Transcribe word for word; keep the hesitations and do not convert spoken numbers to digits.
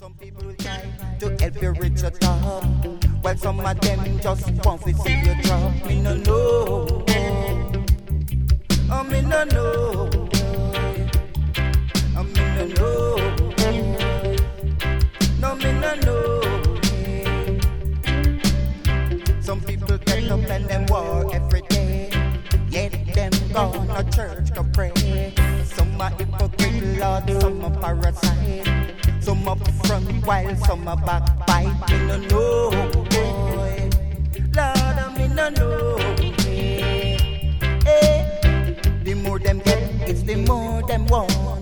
Some people try to help you reach the top, while some of them just want to see you drop. Me no know, oh me no know, oh me no know, no me no know. Some people get up and them war every day, yet them go to church to pray. Some are hypocrite, Lord, some are parasite. Some up front while some are backbite. Me no know, boy. Lord, I me no know. Hey, hey. The more them get, it's the more them want.